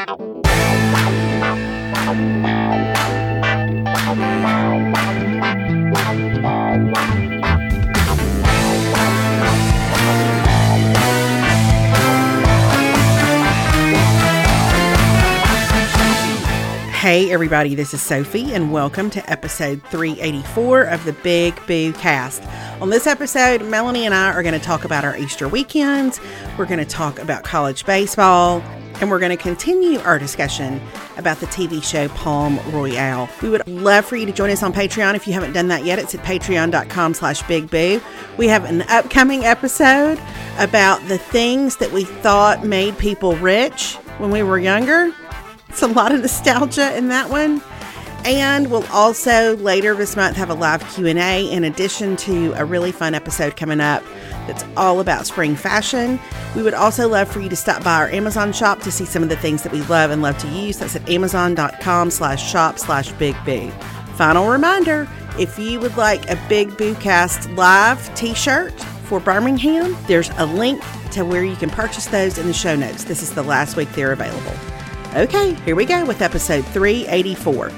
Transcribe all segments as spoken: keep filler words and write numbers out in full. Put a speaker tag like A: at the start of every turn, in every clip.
A: Hey everybody, this is Sophie and welcome to episode three eighty-four of the Big Boo Cast. On this episode, Melanie and I are going to talk about our Easter weekends, we're going to talk about college baseball, and we're going to continue our discussion about the T V show Palm Royale. We would love for you to join us on Patreon if you haven't done that yet. It's at patreon.com slash Big Boo. We have an upcoming episode about the things that we thought made people rich when we were younger. It's a lot of nostalgia in that one. And we'll also later this month have a live Q and A in addition to a really fun episode coming up that's all about spring fashion. We would also love for you to stop by our Amazon shop to see some of the things that we love and love to use. That's at amazon.com slash shop slash Big Boo. Final reminder, if you would like a Big Boo Cast live t-shirt for Birmingham, there's a link to where you can purchase those in the show notes. This is the last week they're available. Okay, here we go with episode three eighty-four.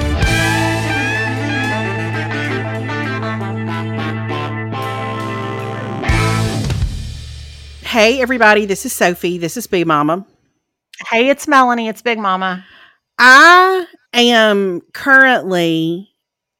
A: Hey, everybody, this is Sophie. This is Boo Mama.
B: Hey, it's Melanie. It's Big Mama.
A: I am currently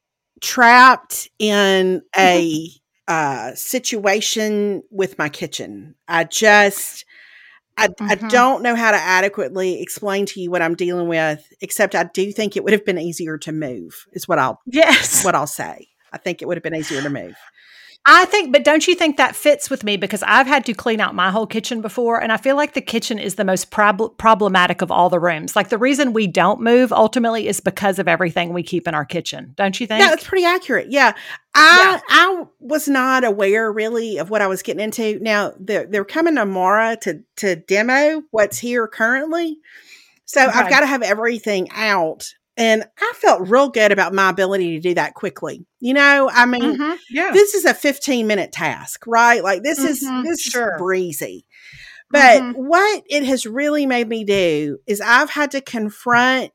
A: trapped in a uh, situation with my kitchen. I just... I, mm-hmm. I don't know how to adequately explain to you what I'm dealing with, except I do think it would have been easier to move, is what I'll
B: yes.
A: what I'll say. I think it would have been easier to move.
B: I think, but don't you think that fits with me? Because I've had to clean out my whole kitchen before, and I feel like the kitchen is the most prob- problematic of all the rooms. Like the reason we don't move ultimately is because of everything we keep in our kitchen. Don't you think?
A: Yeah, that's pretty accurate. Yeah. I yeah. I was not aware really of what I was getting into. Now, they're, they're coming tomorrow to, to demo what's here currently. So okay. I've got to have everything out. And I felt real good about my ability to do that quickly. You know, I mean,
B: mm-hmm. yeah.
A: this is a fifteen minute task, right? Like this mm-hmm. is, this
B: sure.
A: is breezy. But
B: mm-hmm.
A: what it has really made me do is I've had to confront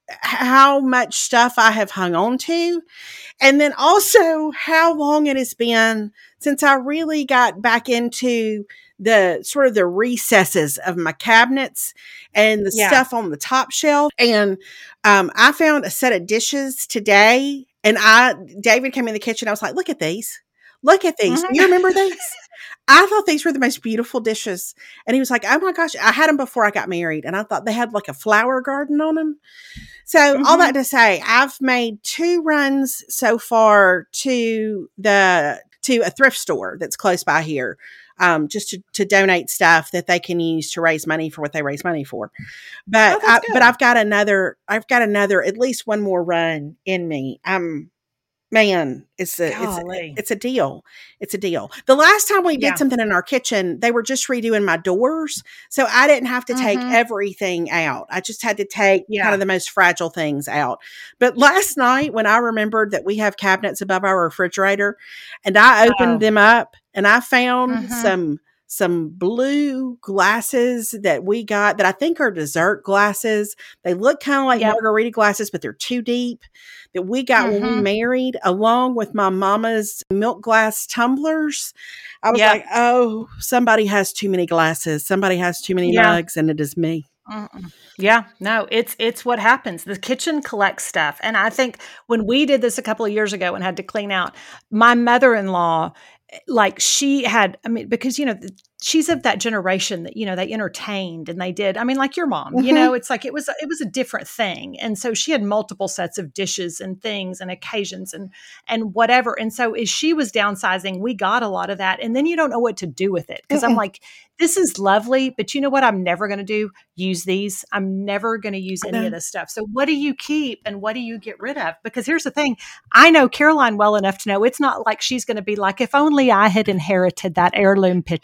A: how much stuff I have hung on to. And then also how long it has been since I really got back into the sort of the recesses of my cabinets and the yeah. stuff on the top shelf. And um, I found a set of dishes today, and I, David came in the kitchen. I was like, look at these, look at these. Mm-hmm. You remember these? I thought these were the most beautiful dishes. And he was like, oh my gosh, I had them before I got married. And I thought they had like a flower garden on them. So mm-hmm. all that to say, I've made two runs so far to the, to a thrift store that's close by here. Um, just to, to donate stuff that they can use to raise money for what they raise money for. But,
B: oh,
A: I, but I've got another, I've got another, at least one more run in me. Um, man, it's a, it's a, it's a deal. It's a deal. The last time we did yeah. something in our kitchen, they were just redoing my doors. So I didn't have to mm-hmm. take everything out. I just had to take yeah. kind of the most fragile things out. But last night when I remembered that we have cabinets above our refrigerator and I opened oh. them up, and I found mm-hmm. some some blue glasses that we got that I think are dessert glasses. They look kind of like yep. margarita glasses, but they're too deep, that we got mm-hmm. when we married, along with my mama's milk glass tumblers. I was yep. like, oh, somebody has too many glasses. Somebody has too many yeah. mugs, and it is me.
B: Mm-mm. Yeah, no, it's it's what happens. The kitchen collects stuff. And I think when we did this a couple of years ago and had to clean out, my mother-in-law, like she had, I mean, because, you know, she's of that generation that, you know, they entertained and they did, I mean, like your mom, mm-hmm. you know, it's like, it was, it was a different thing. And so she had multiple sets of dishes and things and occasions and, and whatever. And so as she was downsizing, we got a lot of that. And then you don't know what to do with it. Cause mm-mm. I'm like, this is lovely, but you know what? I'm never going to do use these. I'm never going to use any of this stuff. So what do you keep and what do you get rid of? Because here's the thing. I know Caroline well enough to know it's not like she's going to be like, if only I had inherited that heirloom picture.
A: Oh, they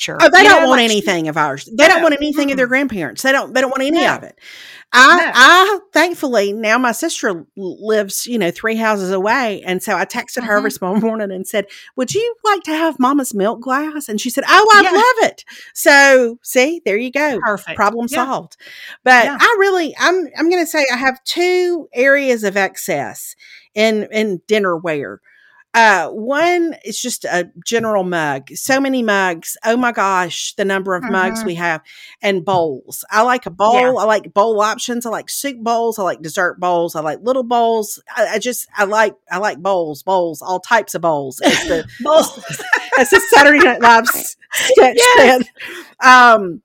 A: they
B: you
A: don't
B: know,
A: want
B: like
A: anything of ours. They
B: no,
A: don't want anything of their
B: mm-mm,
A: grandparents. They don't. They don't want any
B: no,
A: of it. I,
B: no.
A: I thankfully now my sister l- lives, you know, three houses away, and so I texted her
B: Mm-hmm.
A: this morning and said, "Would you like to have Mama's milk glass?" And she said, "Oh, I'd
B: Yeah,
A: love it." So, see, there you go,
B: perfect.
A: problem
B: Yeah,
A: solved. But
B: yeah.
A: I really, I'm, I'm going to say I have two areas of excess in in dinnerware. Uh, one is just a general mug. So many mugs. Oh my gosh, the number of mugs
B: Mm-hmm.
A: we have, and bowls. I like a
B: Yeah.
A: bowl. I like bowl options. I like soup bowls. I like dessert bowls. I like little bowls. I, I just I like I like bowls, bowls, all types of bowls. As the
B: Bowls.
A: as the Saturday Night Live s- sketch
B: Yes.
A: said. Um,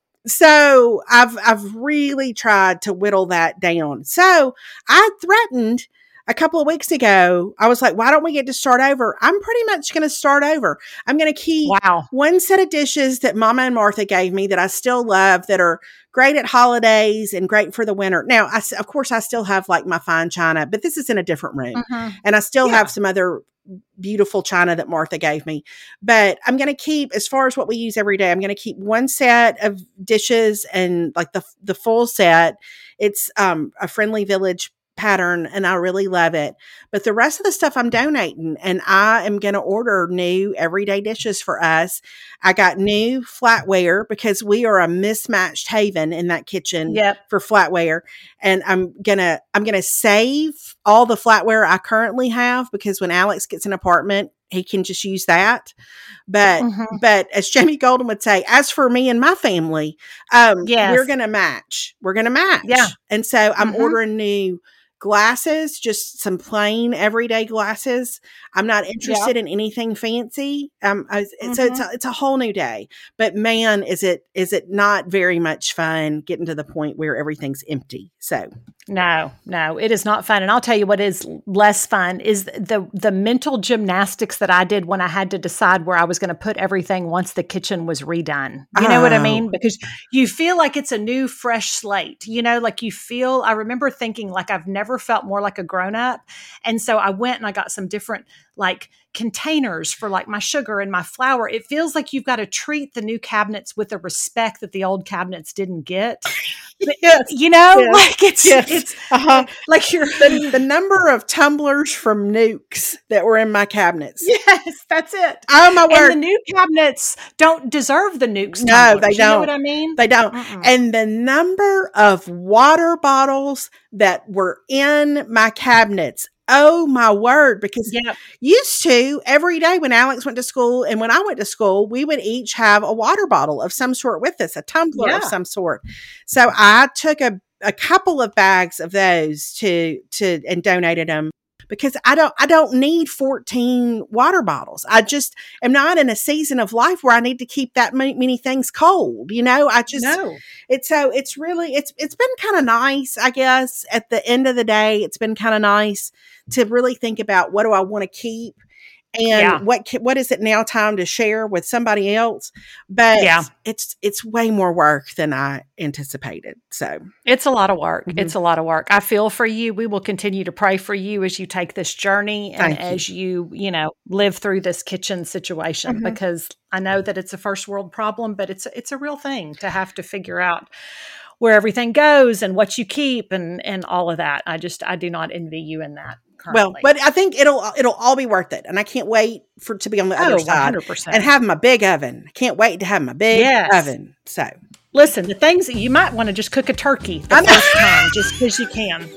A: so I've I've really tried to whittle that down. So I threatened a couple of weeks ago. I was like, why don't we get to start over? I'm pretty much going to start over. I'm going to keep
B: Wow.
A: one set of dishes that Mama and Martha gave me that I still love, that are great at holidays and great for the winter. Now, I, s- of course, I still have like my fine china, but this is in a different room.
B: Mm-hmm.
A: And I still
B: Yeah.
A: have some other beautiful china that Martha gave me. But I'm going to keep, as far as what we use every day, I'm going to keep one set of dishes and like the the full set. It's um, a Friendly Village pattern, and I really love it. But the rest of the stuff I'm donating, and I am going to order new everyday dishes for us. I got new flatware because we are a mismatched haven in that kitchen
B: Yep.
A: for flatware, and I'm gonna I'm gonna save all the flatware I currently have, because when Alex gets an apartment, he can just use that. But
B: Mm-hmm.
A: but as Jamie Golden would say, as for me and my family, um,
B: Yes.
A: we're gonna match. We're gonna match.
B: Yeah.
A: And so I'm
B: Mm-hmm.
A: ordering new glasses, just some plain everyday glasses. I'm not
B: Yeah.
A: interested in anything fancy. Um, I, so it's
B: Mm-hmm.
A: a, it's a whole new day. But man, is it is it not very much fun getting to the point where everything's empty? So
B: No, no, it is not fun. And I'll tell you what is less fun is the the mental gymnastics that I did when I had to decide where I was going to put everything once the kitchen was redone. You know what I mean?
A: oh
B: Because you feel like it's a new, fresh slate. You know, like you feel, I remember thinking like I've never felt more like a grown up. And so I went and I got some different like containers for like my sugar and my flour. It feels like you've got to treat the new cabinets with the respect that the old cabinets didn't get. But,
A: yes,
B: you know,
A: yes,
B: like it's
A: yes.
B: it's
A: Uh-huh.
B: like, like you're
A: The, the number of tumblers from Nukes that were in my cabinets.
B: yes, that's it.
A: Oh my
B: And
A: word.
B: the new cabinets don't deserve the nukes
A: No,
B: tumblers.
A: they
B: You know what
A: don't.
B: I mean?
A: They don't.
B: Mm-mm.
A: And the number of water bottles that were in my cabinets. Oh my word. Because
B: Yeah.
A: used to, every day when Alex went to school and when I went to school, we would each have a water bottle of some sort with us, a tumbler of
B: Yeah.
A: some sort. So I took a, a couple of bags of those to to and donated them, because I don't I don't need fourteen water bottles. I just am not in a season of life where I need to keep that many, many things cold. You know, I just
B: No.
A: it's so it's really it's it's been kind of nice, I guess. At the end of the day, it's been kind of nice to really think about, what do I want to keep, and
B: Yeah.
A: what ca- what is it now time to share with somebody else. But
B: Yeah.
A: it's it's way more work than I anticipated. So
B: It's a lot of work.
A: Mhm.
B: It's a lot of work. I feel for you. We will continue to pray for you as you take this journey and
A: Thank you.
B: as you, you know, live through this kitchen situation,
A: Mhm.
B: because I know that it's a first world problem, but it's it's a real thing to have to figure out where everything goes and what you keep and and all of that. I just I do not envy you in that
A: Well,
B: currently.
A: but I think it'll it'll all be worth it, and I can't wait for to be on the other
B: Oh,
A: side
B: one hundred
A: and
B: percent.
A: have my big oven. I can't wait to have my big
B: Yes.
A: oven. So
B: Listen, the things that you might want to just cook a turkey the
A: I know.
B: first time, just because you can.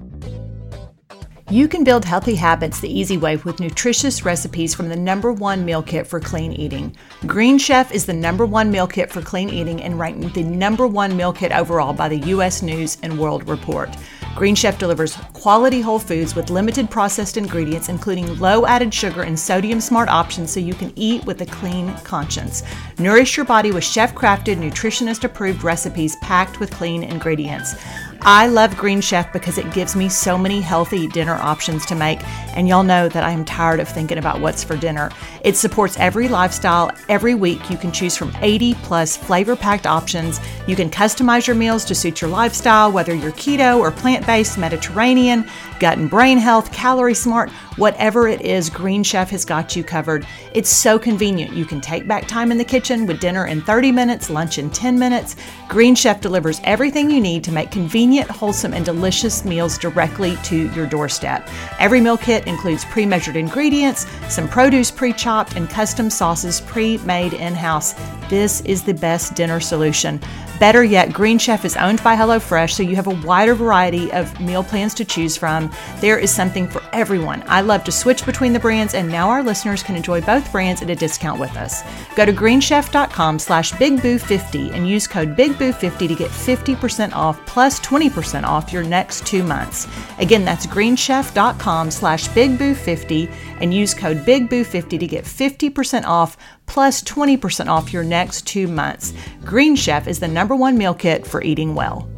B: You can build healthy habits the easy way with nutritious recipes from the number one meal kit for clean eating. Green Chef is the number one meal kit for clean eating and ranked the number one meal kit overall by the U S News and World Report. Green Chef delivers quality whole foods with limited processed ingredients, including low added sugar and sodium smart options, so you can eat with a clean conscience. Nourish your body with chef-crafted, nutritionist-approved recipes packed with clean ingredients. I love Green Chef because it gives me so many healthy dinner options to make, and y'all know that I am tired of thinking about what's for dinner. It supports every lifestyle. Every week you can choose from eighty plus flavor-packed options. You can customize your meals to suit your lifestyle, whether you're keto or plant-based, Mediterranean, gut and brain health, calorie smart, whatever it is, Green Chef has got you covered. It's so convenient. You can take back time in the kitchen with dinner in thirty minutes, lunch in ten minutes. Green Chef delivers everything you need to make convenient, wholesome, and delicious meals directly to your doorstep. Every meal kit includes pre-measured ingredients, some produce pre-chopped, and custom sauces pre-made in-house. This is the best dinner solution. Better yet, Green Chef is owned by HelloFresh, so you have a wider variety of meal plans to choose from. There is something for everyone. I love to switch between the brands, and now our listeners can enjoy both brands at a discount with us. Go to greenchef.com slash bigboo50 and use code big boo fifty to get fifty percent off plus twenty percent off your next two months. Again, that's greenchef.com slash bigboo50 and use code big boo fifty to get fifty percent off plus twenty percent off your next two months. Green Chef is the number one meal kit for eating well.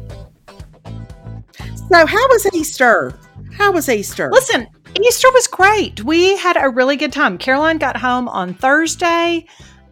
A: So how was Easter? How was Easter?
B: Listen, Easter was great. We had a really good time. Caroline got home on Thursday.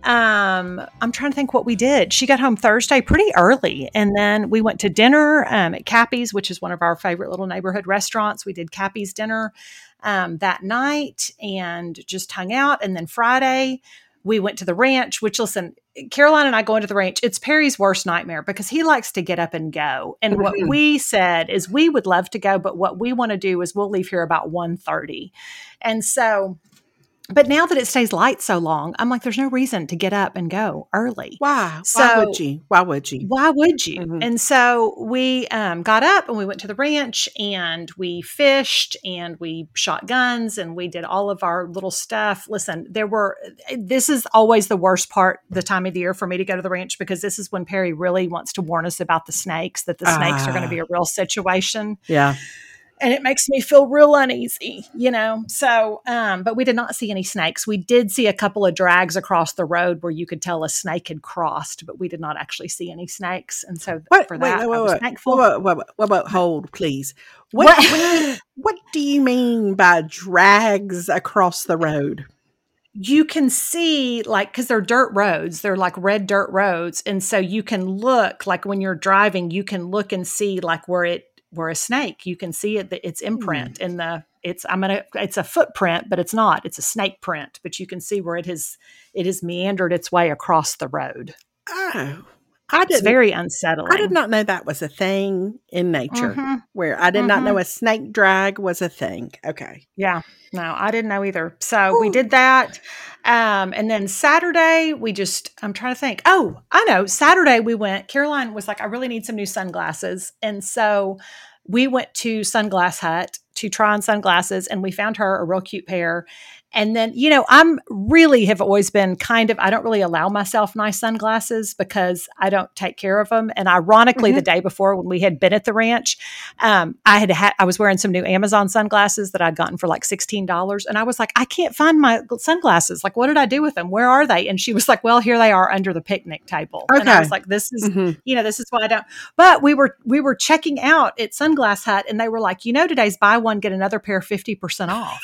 B: Um, I'm trying to think what we did. She got home Thursday pretty early, and then we went to dinner um, at Cappy's, which is one of our favorite little neighborhood restaurants. We did Cappy's dinner um, that night and just hung out. And then Friday, we went to the ranch, which, listen, Caroline and I going to the ranch, it's Perry's worst nightmare because he likes to get up and go. And mm-hmm. what we said is we would love to go, but what we want to do is we'll leave here about one thirty. And so, but now that it stays light so long, I'm like, there's no reason to get up and go early.
A: Why?
B: So,
A: why would you? Why would you?
B: Why would you?
A: Mm-hmm.
B: And so we um, got up and we went to the ranch and we fished and we shot guns and we did all of our little stuff. Listen, there were, this is always the worst part, the time of the year for me to go to the ranch, because this is when Perry really wants to warn us about the snakes, that the snakes
A: ah.
B: are going to be a real situation.
A: Yeah.
B: And it makes me feel real uneasy, you know? So, um, but we did not see any snakes. We did see a couple of drags across the road where you could tell a snake had crossed, but we did not actually see any snakes. And so
A: what,
B: for
A: wait,
B: that,
A: wait, wait,
B: I was
A: wait,
B: thankful.
A: Wait, wait, wait, wait, wait, hold, please. What, what? what, what do you mean by drags across the road?
B: You can see, like, because they're dirt roads, they're like red dirt roads. And so you can look, like when you're driving, you can look and see like where it, where a snake, you can see it, its imprint in the, it's, I'm going to, it's a footprint, but it's not, it's a snake print, but you can see where it has, it has meandered its way across the road.
A: Oh, I didn't,
B: it's very unsettling.
A: I did not know that was a thing in nature,
B: mm-hmm.
A: where I did
B: mm-hmm.
A: not know a snake drag was a thing. Okay.
B: Yeah, no, I didn't know either. So Ooh. we did that. Um, and then Saturday we just, I'm trying to think. Oh, I know. Saturday we went, Caroline was like, I really need some new sunglasses. And so we went to Sunglass Hut to try on sunglasses, and we found her a real cute pair. And then, you know, I'm really have always been kind of, I don't really allow myself nice sunglasses because I don't take care of them. And ironically, mm-hmm. the day before when we had been at the ranch, um, I had, ha- I was wearing some new Amazon sunglasses that I'd gotten for like sixteen dollars. And I was like, I can't find my sunglasses. Like, what did I do with them? Where are they? And she was like, well, here they are under the picnic table.
A: Okay.
B: And I was like, this is, mm-hmm. you know, this is why I don't, but we were, we were checking out at Sunglass Hut and they were like, you know, today's buy one, get another pair fifty percent off.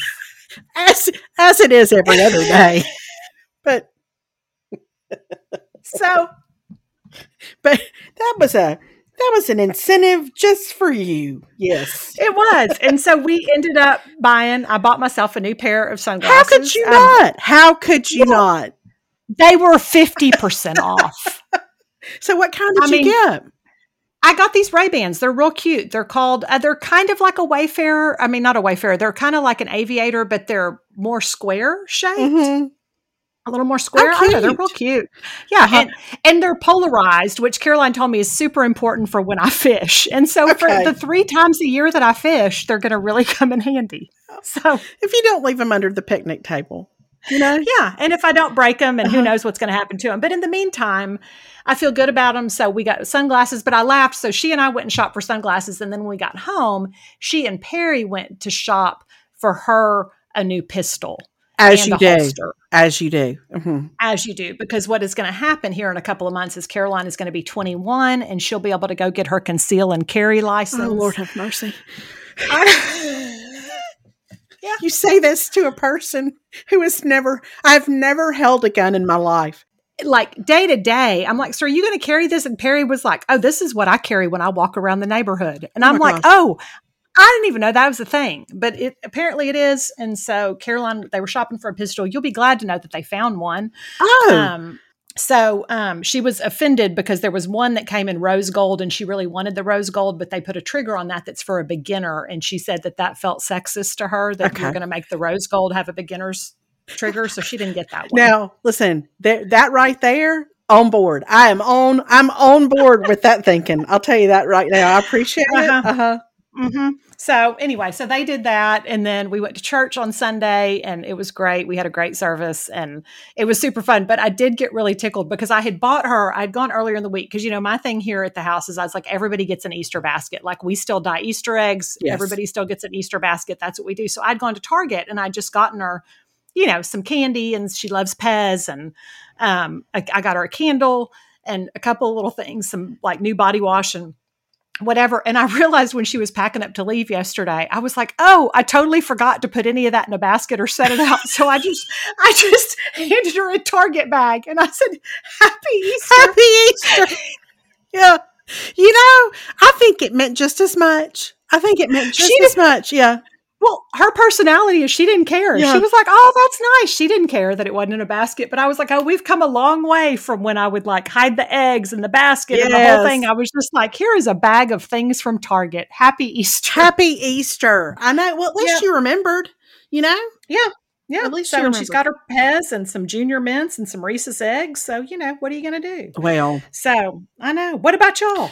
A: As as it is every other day, but
B: so,
A: but that was a that was an incentive just for you. Yes,
B: it was, and so we ended up buying. I bought myself a new pair of sunglasses.
A: How could you um, not? How could you well, not?
B: They were fifty percent off.
A: So, what kind did
B: I
A: you
B: mean,
A: get?
B: I got these Ray-Bans. They're real cute. They're called, uh, they're kind of like a Wayfarer. I mean, not a Wayfarer. They're kind of like an Aviator, but they're more square shaped. Mm-hmm. A little more square. I know, they're real cute. Yeah. Uh-huh. And, and they're polarized, which Caroline told me is super important for when I fish. And so okay. for the three times a year that I fish, they're going to really come in handy. So
A: if you don't leave them under the picnic table, you know?
B: Yeah. And if I don't break them, and uh-huh. who knows what's going to happen to them. But in the meantime, I feel good about them. So we got sunglasses, but I laughed. So she and I went and shopped for sunglasses. And then when we got home, she and Perry went to shop for her a new pistol.
A: As
B: and
A: you
B: a
A: do.
B: holster.
A: As you do. Mm-hmm.
B: As you do, because what is going to happen here in a couple of months is Caroline is going to be twenty-one and she'll be able to go get her conceal and carry license.
A: Oh, Lord have mercy.
B: I,
A: yeah. You say this to a person who has never, I've never held a gun in my life.
B: Like day to day, I'm like, so are you going to carry this? And Perry was like, oh, this is what I carry when I walk around the neighborhood. And
A: Oh
B: I'm
A: my
B: like,
A: gosh.
B: oh, I didn't even know that was a thing, but it apparently it is. And so Caroline, they were shopping for a pistol. You'll be glad to know that they found one.
A: Oh,
B: Um, so um, she was offended because there was one that came in rose gold and she really wanted the rose gold, but they put a trigger on that that's for a beginner. And she said that that felt sexist to her, that
A: Okay.
B: you're going to make the rose gold have a beginner's trigger. So she didn't get that one.
A: Now, listen, th- that right there, on board. I am on, I'm on board with that thinking. I'll tell you that right now. I appreciate
B: Uh-huh.
A: it. Uh-huh.
B: Mm-hmm. So anyway, so they did that. And then we went to church on Sunday and it was great. We had a great service and it was super fun. But I did get really tickled because I had bought her, I'd gone earlier in the week. Cause you know, my thing here at the house is I was like, everybody gets an Easter basket. Like we still dye Easter eggs.
A: Yes.
B: Everybody still gets an Easter basket. That's what we do. So I'd gone to Target and I'd just gotten her, you know, some candy and she loves Pez. And um, I, I got her a candle and a couple of little things, some like new body wash and whatever. And I realized when she was packing up to leave yesterday, I was like, oh, I totally forgot to put any of that in a basket or set it out. So I just, I just handed her a Target bag and I said, happy Easter.
A: Happy Easter. Yeah. You know, I think it meant just as much. I think it meant just
B: She
A: as much. Yeah.
B: Well, her personality is she didn't care.
A: Yeah.
B: She was like, oh, that's nice. She didn't care that it wasn't in a basket. But I was like, oh, we've come a long way from when I would like hide the eggs in the basket and the whole
A: Yes.
B: thing. I was just like, here is a bag of things from Target. Happy Easter.
A: Happy Easter. I know. Well, at least
B: Yeah.
A: you remembered, you know?
B: Yeah. Yeah.
A: At least
B: so
A: you
B: and she's got
A: remembered.
B: her Pez and some Junior Mints and some Reese's eggs. So, you know, what are you going to do?
A: Well,
B: So I know. What about y'all?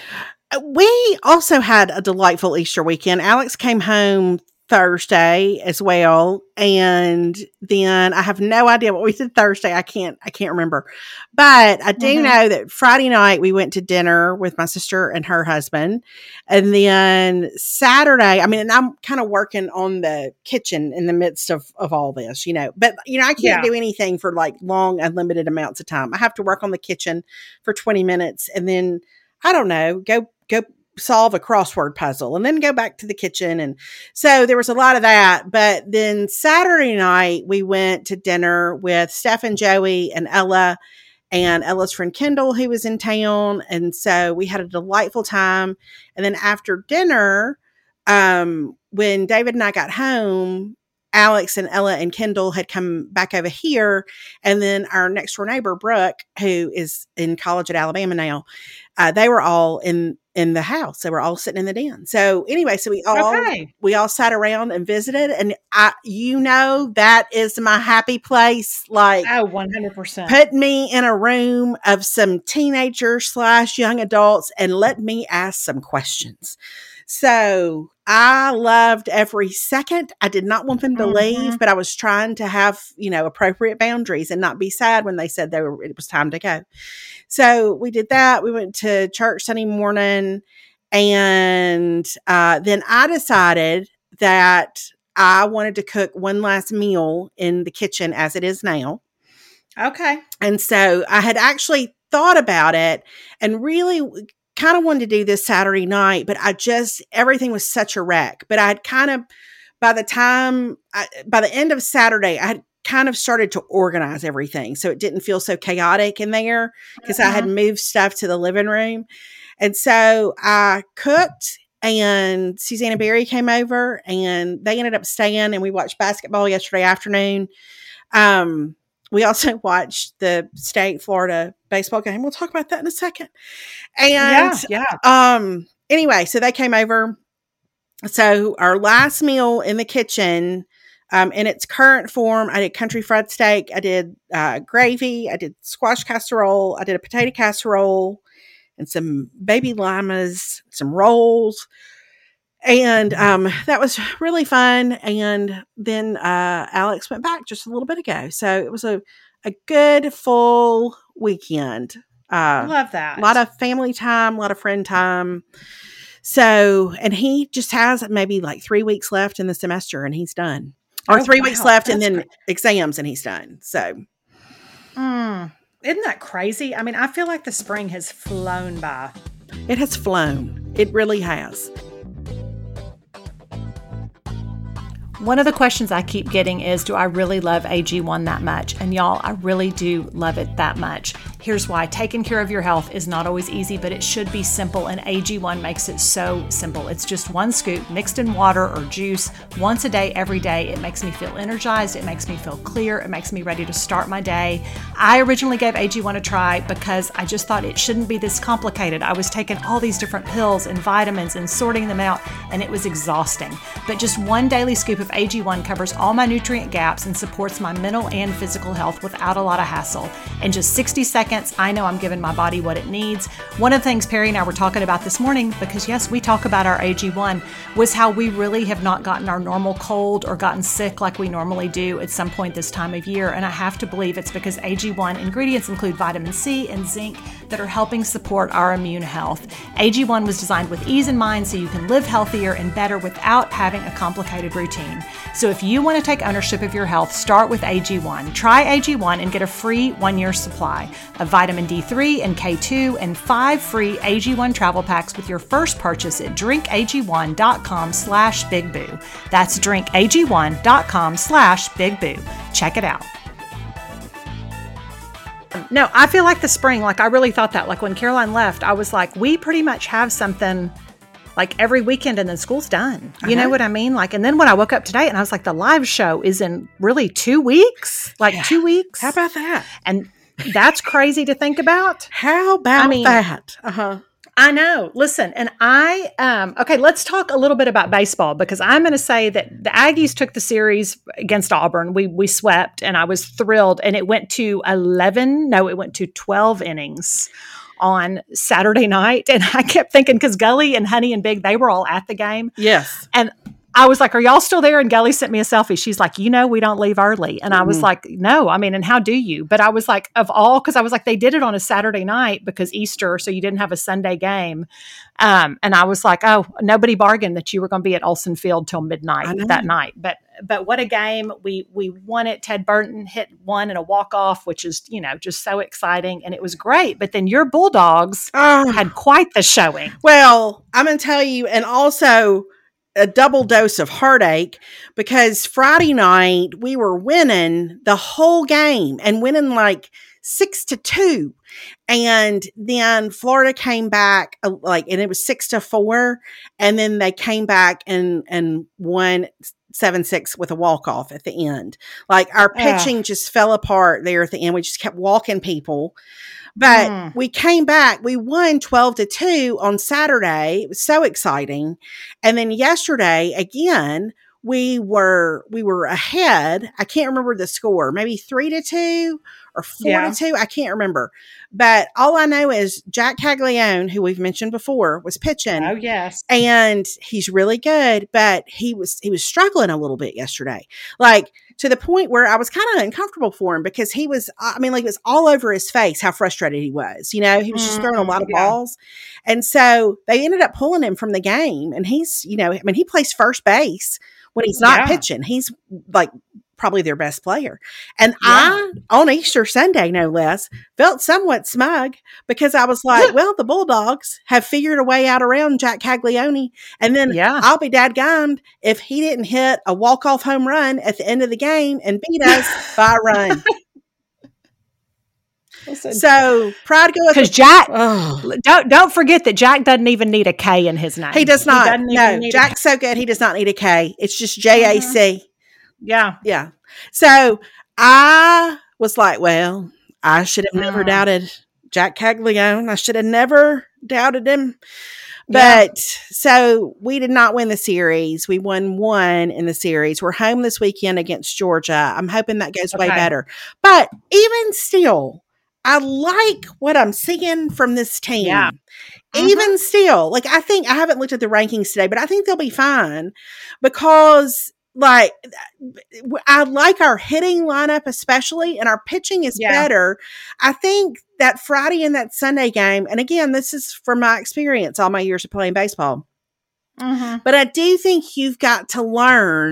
A: we also had a delightful Easter weekend. Alex came home Thursday as well. And then I have no idea what we did Thursday. I can't, I can't remember, but I do
B: Mhm.
A: know that Friday night we went to dinner with my sister and her husband. And then Saturday, I mean, and I'm kind of working on the kitchen in the midst of, of all this, you know, but you know, I can't
B: Yeah.
A: do anything for like long, unlimited amounts of time. I have to work on the kitchen for twenty minutes and then I don't know, go, go solve a crossword puzzle and then go back to the kitchen. And so there was a lot of that. But then Saturday night, we went to dinner with Steph and Joey and Ella and Ella's friend Kendall, who was in town. And so we had a delightful time. And then after dinner, um, when David and I got home, Alex and Ella and Kendall had come back over here. And then our next door neighbor, Brooke, who is in college at Alabama now, uh, they were all in, in the house. They were all sitting in the den. So anyway, so we all,
B: Okay.
A: we all sat around and visited. And I, you know, that is my happy place. Like,
B: Oh, one hundred percent.
A: put me in a room of some teenagers slash young adults and let me ask some questions. So I loved every second. I did not want them to
B: Mhm.
A: leave, but I was trying to have, you know, appropriate boundaries and not be sad when they said they were, it was time to go. So we did that. We went to church Sunday morning. And uh, then I decided that I wanted to cook one last meal in the kitchen as it is now.
B: Okay.
A: And so I had actually thought about it and really kind of wanted to do this Saturday night, but I just, everything was such a wreck. But I had kind of, by the time, I, by the end of Saturday, I had kind of started to organize everything. So it didn't feel so chaotic in there because I had
B: Mhm.
A: moved stuff to the living room. And so I cooked and Susanna Berry came over and they ended up staying and we watched basketball yesterday afternoon. Um, we also watched the State Florida baseball game. We'll talk about that in a second. And
B: Yeah. Yeah.
A: um, anyway, so they came over. So our last meal in the kitchen, um, in its current form, I did country fried steak. I did uh, gravy. I did squash casserole. I did a potato casserole and some baby limas, some rolls. And um, that was really fun. And then uh, Alex went back just a little bit ago. So it was a, a good full weekend. Uh,
B: Love that.
A: a lot of family time, a lot of friend time. So, and he just has maybe like three weeks left in the semester and he's done. or
B: Oh,
A: three weeks
B: wow.
A: left, and
B: That's
A: then exams, and he's done. So,
B: Mm. Isn't that crazy? I mean, I feel like the spring has flown by.
A: it has flown. It really has.
B: One of the questions I keep getting is, do I really love A G one that much? And y'all, I really do love it that much. Here's why. Taking care of your health is not always easy, but it should be simple, and A G one makes it so simple. It's just one scoop mixed in water or juice once a day, every day. It makes me feel energized. It makes me feel clear. It makes me ready to start my day. I originally gave A G one a try because I just thought it shouldn't be this complicated. I was taking all these different pills and vitamins and sorting them out, and it was exhausting. But just one daily scoop of A G one covers all my nutrient gaps and supports my mental and physical health without a lot of hassle. In just sixty seconds, I know I'm giving my body what it needs. One of the things Perry and I were talking about this morning, because yes, we talk about our A G one, was how we really have not gotten our normal cold or gotten sick like we normally do at some point this time of year. And I have to believe it's because A G one ingredients include vitamin C and zinc that are helping support our immune health. A G one was designed with ease in mind so you can live healthier and better without having a complicated routine. So if you want to take ownership of your health, start with A G one. Try A G one and get a free one-year supply of vitamin D three and K two and five free A G one travel packs with your first purchase at drinkag1.com slash bigboo. That's drinkag1.com slash bigboo. Check it out. No, I feel like the spring, like I really thought that. Like when Caroline left, I was like, we pretty much have something like every weekend and then school's done. You
A: Uh-huh.
B: know what I mean? Like, and then when I woke up today and I was like, the live show is in really two weeks, like
A: Yeah.
B: two weeks.
A: How about that?
B: And that's crazy to think about.
A: How about
B: I mean-
A: that? Uh-huh.
B: I know. Listen, and I, um, okay, let's talk a little bit about baseball, because I'm going to say that the Aggies took the series against Auburn. We we swept, and I was thrilled. And it went to eleven, no, it went to twelve innings on Saturday night. And I kept thinking, because Gully and Honey and Big, they were all at the game.
A: Yes.
B: And I was like, are y'all still there? And Gully sent me a selfie. She's like, you know, we don't leave early. And I was
A: Mhm.
B: like, no, I mean, and how do you? But I was like, of all, because I was like, they did it on a Saturday night because Easter, so you didn't have a Sunday game. Um, and I was like, oh, nobody bargained that you were going to be at Olsen Field till
A: I
B: midnight
A: know.
B: that night. But but what a game. We we won it. Ted Burton hit one in a walk-off, which is, you know, just so exciting. And it was great. But then your Bulldogs
A: Oh,
B: had quite the showing.
A: well, I'm going to tell you, and also a double dose of heartache, because Friday night we were winning the whole game and winning like six to two. And then Florida came back uh, like, and it was six to four. And then they came back and, and won seven, six with a walk off at the end. Like our
B: Yeah.
A: pitching just fell apart there at the end. We just kept walking people. But
B: Mm.
A: we came back. We won twelve to two on Saturday. It was so exciting. And then yesterday, again, we were we were ahead. I can't remember the score. Maybe three to two or four
B: Yeah.
A: to two. I can't remember. But all I know is Jack Caglione, who we've mentioned before, was pitching.
B: Oh, yes.
A: And he's really good, but he was he was struggling a little bit yesterday, like to the point where I was kind of uncomfortable for him, because he was, I mean, like it was all over his face how frustrated he was. You know, he was just throwing a lot of
B: Mm, yeah.
A: balls, and so they ended up pulling him from the game. And he's, you know, I mean, he plays first base when he's not
B: Yeah.
A: pitching. He's like probably their best player. And
B: Yeah.
A: I, on Easter Sunday, no less, felt somewhat smug, because I was like, well, the Bulldogs have figured a way out around Jack Caglione. And then
B: Yeah.
A: I'll be dadgummed if he didn't hit a walk-off home run at the end of the game and beat us by a run. So pride goeth.
B: Because Jack,
A: Oh,
B: don't don't forget that Jack doesn't even need a K in his name.
A: he does not.
B: doesn't even
A: No,
B: need a
A: Jack's so good. He does not need a K. It's just J A C.
B: Yeah.
A: Yeah. So I was like, well, I should have never
B: Mm.
A: doubted Jack Caglione. I should have never doubted him.
B: Yeah.
A: But so we did not win the series. We won one in the series. We're home this weekend against Georgia. I'm hoping that goes way
B: Okay.
A: better. But even still, I like what I'm seeing from this team.
B: Yeah.
A: Even still, like I think I haven't looked at the rankings today, but I think they'll be fine, because like I like our hitting lineup especially, and our pitching is
B: Yeah.
A: better. I think that Friday and that Sunday game, and again, this is from my experience, all my years of playing baseball,
B: Mm-hmm.
A: but I do think you've got to learn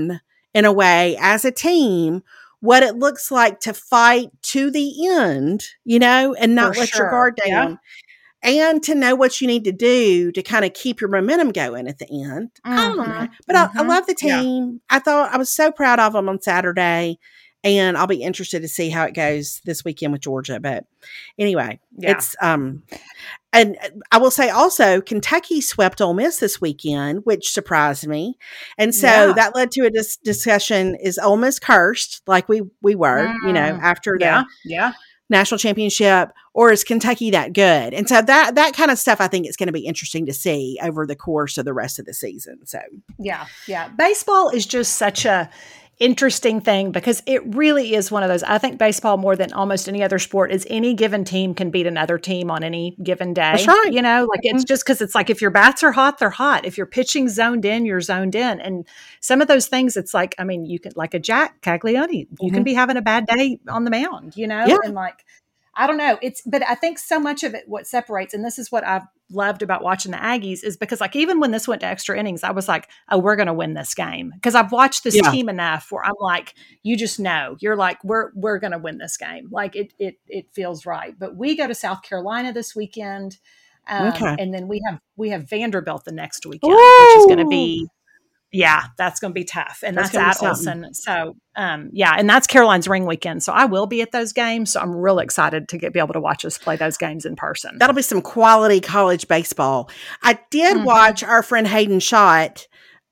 A: in a way as a team what it looks like to fight to the end, you know, and not
B: For
A: let your
B: sure.
A: guard down.
B: Yeah.
A: And to know what you need to do to kind of keep your momentum going at the end. I don't know.
B: Mhm,
A: But I, I
B: mhm.
A: love the
B: Yeah.
A: team. I thought I was so proud of them on Saturday. And I'll be interested to see how it goes this weekend with Georgia. But anyway,
B: Yeah.
A: it's um and I will say also Kentucky swept Ole Miss this weekend, which surprised me. And so
B: Yeah.
A: that led to a dis- discussion, is Ole Miss cursed like we we were, you know,
B: Mm.
A: after
B: Yeah.
A: the
B: Yeah.
A: national championship, or is Kentucky that good? And so that that kind of stuff I think is going to be interesting to see over the course of the rest of the season. So
B: Yeah. Yeah. Baseball is just such a interesting thing because it really is one of those. I think baseball, more than almost any other sport, is any given team can beat another team on any given day.
A: that's right.
B: You know, like it's
A: Mhm.
B: just because it's like if your bats are hot, they're hot. If your pitching's zoned in, you're zoned in. And some of those things, it's like, I mean, you can, like a Jack Caglione, you can
A: Mhm.
B: be having a bad day on the mound, you know,
A: Yeah.
B: and like, I don't know. It's, but I think so much of it, what separates, and this is what I've loved about watching the Aggies, is because like even when this went to extra innings, I was like, oh, we're going to win this game because I've watched this
A: Yeah.
B: team enough where I'm like, you just know, you're like, we're we're going to win this game. Like it it it feels right. But we go to South Carolina this weekend, um,
A: Okay.
B: and then we have we have Vanderbilt the next weekend, which is going to
A: Ooh,
B: be. Yeah, that's going to be tough. And
A: that's
B: that's
A: gonna be
B: at
A: something.
B: Olson. So, um, yeah, and that's Caroline's ring weekend. So I will be at those games. So I'm real excited to get be able to watch us play those games in person.
A: That'll be some quality college baseball. I did
B: Mhm.
A: watch our friend Hayden Schott.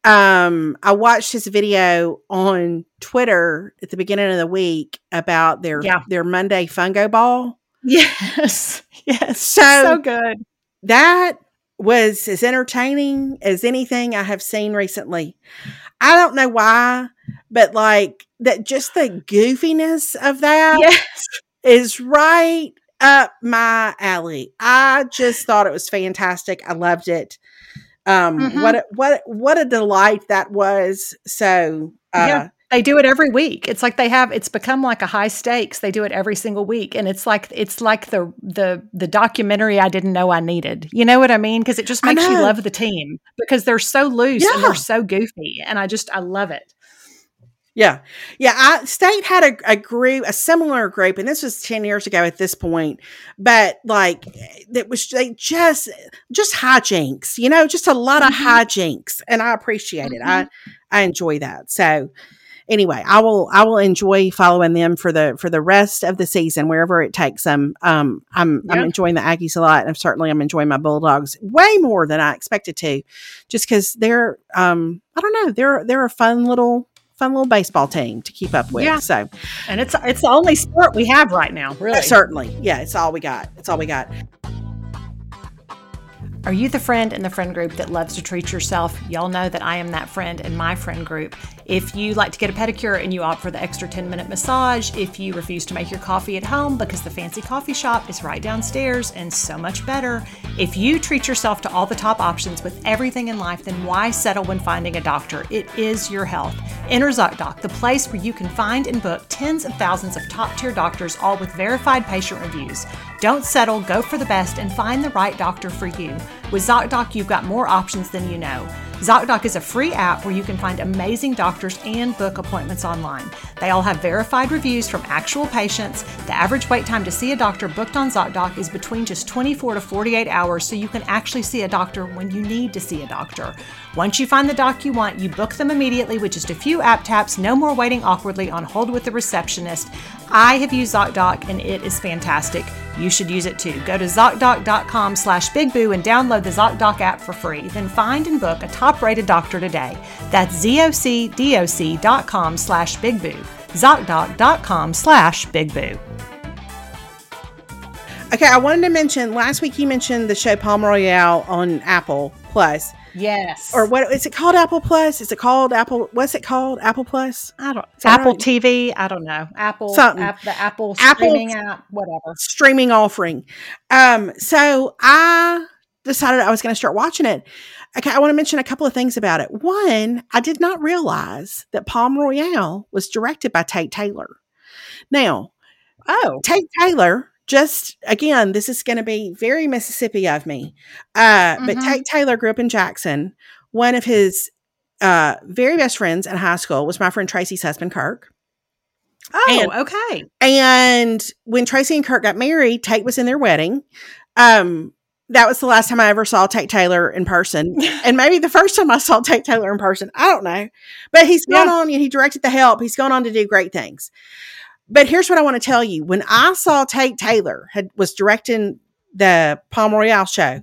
A: Um, I watched his video on Twitter at the beginning of the week about their
B: Yeah.
A: their Monday Fungo Ball.
B: Yes. Yes.
A: So,
B: So good.
A: that was as entertaining as anything I have seen recently. I don't know why, but like that, just the goofiness of that
B: Yes.
A: is right up my alley. I just thought it was fantastic. I loved it. Um,
B: Mhm.
A: what a, what what a delight that was. So uh,
B: Yeah. They do it every week. It's like they have it's become like a high stakes. They do it every single week. And it's like it's like the the the documentary I didn't know I needed. You know what I mean? Because it just
A: I
B: makes you
A: know.
B: love the team because they're so loose and
A: Yeah.
B: they're so goofy. And I just I love it.
A: Yeah. Yeah. I, State had a, a group, a similar group, and this was ten years ago at this point, but like it was like just, just hijinks, you know, just a lot of
B: Mhm.
A: hijinks. And I appreciate it. I,
B: Mhm.
A: I enjoy that. So anyway, I will, I will enjoy following them for the, for the rest of the season, wherever it takes them. Um, I'm, I'm
B: Yeah.
A: enjoying the Aggies a lot. And certainly I'm enjoying my Bulldogs way more than I expected to, just cause they're, um, I don't know, they're, they're a fun little, fun little baseball team to keep up with.
B: Yeah.
A: So
B: And it's it's the only sport we have right now, really.
A: certainly, yeah, it's all we got. It's all we got.
B: Are you the friend in the friend group that loves to treat yourself? Y'all know that I am that friend in my friend group. If you like to get a pedicure and you opt for the extra ten minute massage, if you refuse to make your coffee at home because the fancy coffee shop is right downstairs and so much better, if you treat yourself to all the top options with everything in life, then why settle when finding a doctor? It is your health. Enter ZocDoc, the place where you can find and book tens of thousands of top tier doctors, all with verified patient reviews. Don't settle, go for the best, and find the right doctor for you. With ZocDoc, you've got more options than you know. ZocDoc is a free app where you can find amazing doctors and book appointments online. They all have verified reviews from actual patients. The average wait time to see a doctor booked on ZocDoc is between just twenty-four to forty-eight hours, so you can actually see a doctor when you need to see a doctor. Once you find the doc you want, you book them immediately with just a few app taps, no more waiting awkwardly on hold with the receptionist. I have used ZocDoc and it is fantastic. You should use it too. Go to ZocDoc.com slash Big Boo and download the ZocDoc app for free. Then find and book a top-rated doctor today. That's ZocDoc.com slash Big Boo. ZocDoc.com slash Big Boo.
A: Okay, I wanted to mention, last week you mentioned the show Palm Royale on Apple Plus.
B: Yes.
A: Or what is it called? Apple Plus? Is it called Apple? What's it called? Apple Plus?
B: I don't.
A: Is that
B: Apple
A: right?
B: T V. I don't know. Apple.
A: Something.
B: App, the Apple
A: Apple-
B: streaming app. Whatever.
A: Streaming offering. Um, so I decided I was going to start watching it. Okay, I want to mention a couple of things about it. One, I did not realize that Palm Royale was directed by Tate Taylor. Now,
B: Oh.
A: Tate Taylor, just again, this is going to be very Mississippi of me. Uh, But
B: Mhm.
A: Tate Taylor grew up in Jackson. One of his uh, very best friends in high school was my friend Tracy's husband, Kirk.
B: Oh,
A: and,
B: okay.
A: And when Tracy and Kirk got married, Tate was in their wedding. Um, that was the last time I ever saw Tate Taylor in person. And maybe the first time I saw Tate Taylor in person. I don't know. But he's gone yeah. on, and he directed The Help. He's gone on to do great things. But here's what I want to tell you. When I saw Tate Taylor had, was directing the Palm Royale show, mm-hmm.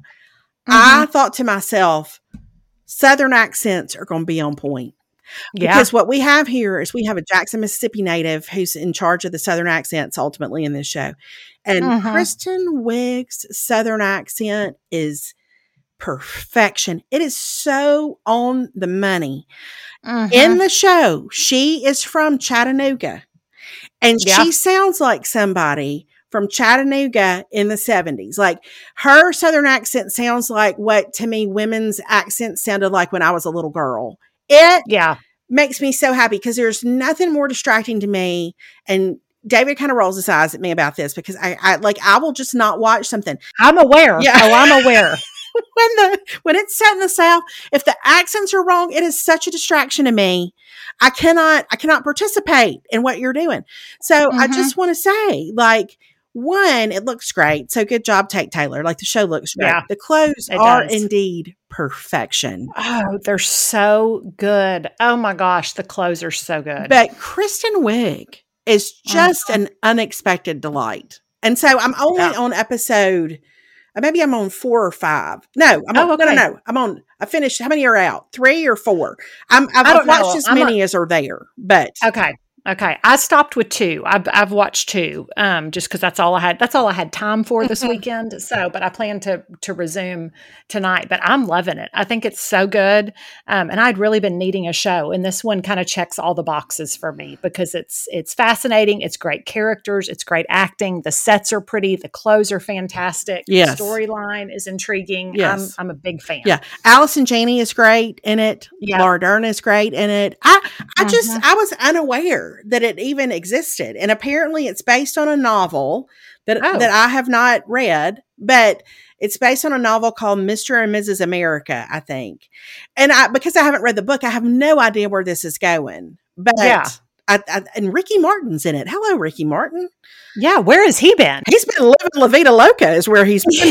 A: I thought to myself, Southern accents are going to be on point. Yeah. Because what we have here is we have a Jackson, Mississippi native who's in charge of the Southern accents ultimately in this show. And mm-hmm. Kristen Wiig's Southern accent is perfection. It is so on the money. Mm-hmm. In the show, she is from Chattanooga. And yeah. she sounds like somebody from Chattanooga in the seventies. Like, her Southern accent sounds like what, to me, women's accents sounded like when I was a little girl. It yeah. makes me so happy because there's nothing more distracting to me. And David kind of rolls his eyes at me about this because I, I like, I will just not watch something.
B: I'm aware. Yeah. Oh, I'm aware.
A: when the, when it's set in the South, if the accents are wrong, it is such a distraction to me. I cannot, I cannot participate in what you're doing. So mm-hmm. I just want to say, like, one, it looks great. So good job, Tate Taylor. Like, the show looks great. Yeah, the clothes are does. indeed perfection.
B: Oh, they're so good. Oh my gosh, the clothes are so good.
A: But Kristen Wiig is just mm-hmm. an unexpected delight. And so I'm only yeah. on episode, maybe I'm on four or five. No, I'm oh, on, okay. no, no, no. I'm on, I finished, how many are out? Three or four? I'm, I've, I've watched know. as I'm many a, as are there, but.
B: Okay. Okay. I stopped with two. I've, I've watched two, um, just cause that's all I had. That's all I had time for this weekend. So, but I plan to, to resume tonight, but I'm loving it. I think it's so good. Um, and I'd really been needing a show, and this one kind of checks all the boxes for me because it's, it's fascinating. It's great characters. It's great acting. The sets are pretty. The clothes are fantastic.
A: Yes.
B: The storyline is intriguing.
A: Yes.
B: I'm, I'm a big fan.
A: Yeah. Allison Janney is great in it. Yeah. Laura Dern is great in it. I, I mm-hmm. just, I was unaware that it even existed, and apparently it's based on a novel that oh. that I have not read, but it's based on a novel called Mister and Missus America, I think. And I, because I haven't read the book, I have no idea where this is going. But yeah, I, I, and Ricky Martin's in it. Hello, Ricky Martin.
B: Yeah, where has he been?
A: He's been living La Vida Loca, is where he's been.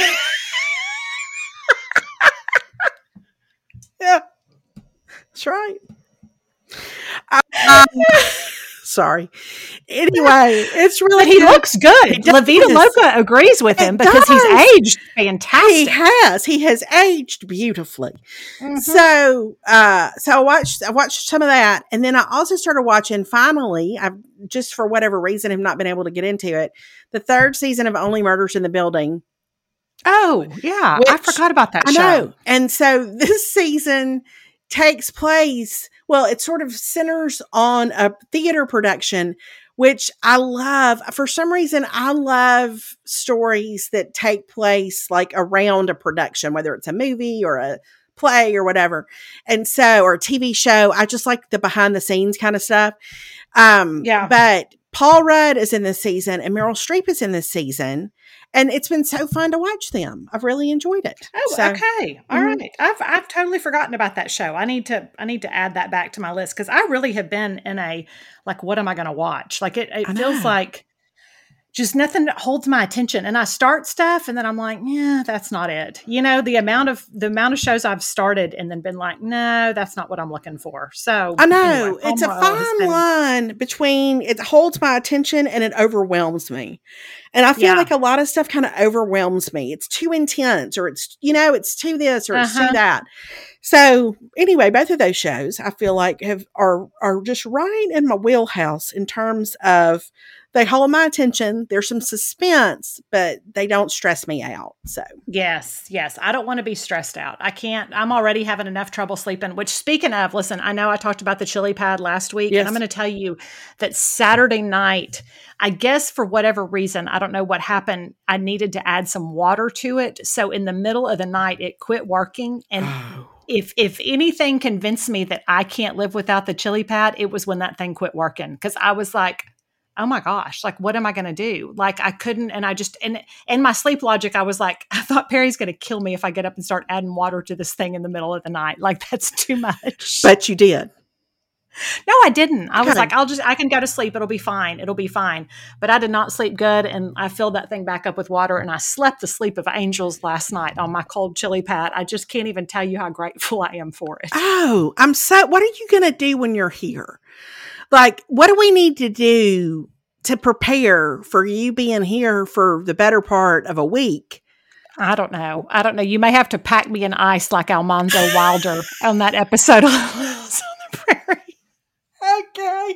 A: Yeah, that's right. Um, sorry. Anyway, it's really
B: but he
A: good.
B: looks good. La Vida Loca agrees with him it because does. he's aged fantastic.
A: He has. He has aged beautifully. Mm-hmm. So, uh, so I watched. I watched some of that, and then I also started watching. Finally, I've just for whatever reason have not been able to get into it. The third season of Only Murders in the Building.
B: Oh yeah, which, I forgot about that.
A: I
B: show.
A: know, and so this season takes place. Well, it sort of centers on a theater production, which I love. For some reason, I love stories that take place like around a production, whether it's a movie or a play or whatever. And so, or a T V show. I just like the behind the scenes kind of stuff. Um, yeah. But Paul Rudd is in this season and Meryl Streep is in this season. And it's been so fun to watch them. I've really enjoyed it.
B: Oh,
A: so,
B: okay. All mm-hmm. right. I've I've totally forgotten about that show. I need to I need to add that back to my list because I really have been in a like, what am I going to watch? Like it, it feels like just nothing holds my attention. And I start stuff and then I'm like, yeah, that's not it. You know, the amount of the amount of shows I've started and then been like, no, that's not what I'm looking for. So
A: I know anyway, it's a fine been- line between it holds my attention and it overwhelms me. And I feel yeah. like a lot of stuff kind of overwhelms me. It's too intense or it's, you know, it's too this or it's uh-huh. too that. So anyway, both of those shows I feel like have are are just right in my wheelhouse in terms of they hold my attention. There's some suspense, but they don't stress me out. So
B: yes, yes. I don't want to be stressed out. I can't, I'm already having enough trouble sleeping, which speaking of, listen, I know I talked about the chili pad last week, yes. and I'm going to tell you that Saturday night, I guess for whatever reason, I don't know what happened. I needed to add some water to it. So in the middle of the night, it quit working. And oh. if, if anything convinced me that I can't live without the chili pad, it was when that thing quit working. Cause I was like, oh my gosh, like, what am I going to do? Like, I couldn't, and I just, and in my sleep logic, I was like, I thought Perry's going to kill me if I get up and start adding water to this thing in the middle of the night. Like, that's too much.
A: But you did.
B: No, I didn't. I
A: Okay.
B: was like, I'll just, I can go to sleep. It'll be fine. It'll be fine. But I did not sleep good. And I filled that thing back up with water, and I slept the sleep of angels last night on my cold chili pad. I just can't even tell you how grateful I am for it.
A: Oh, I'm so, what are you going to do when you're here? Like, what do we need to do to prepare for you being here for the better part of a week?
B: I don't know. I don't know. You may have to pack me in ice like Almanzo Wilder on that episode of Little on the Prairie.
A: Okay.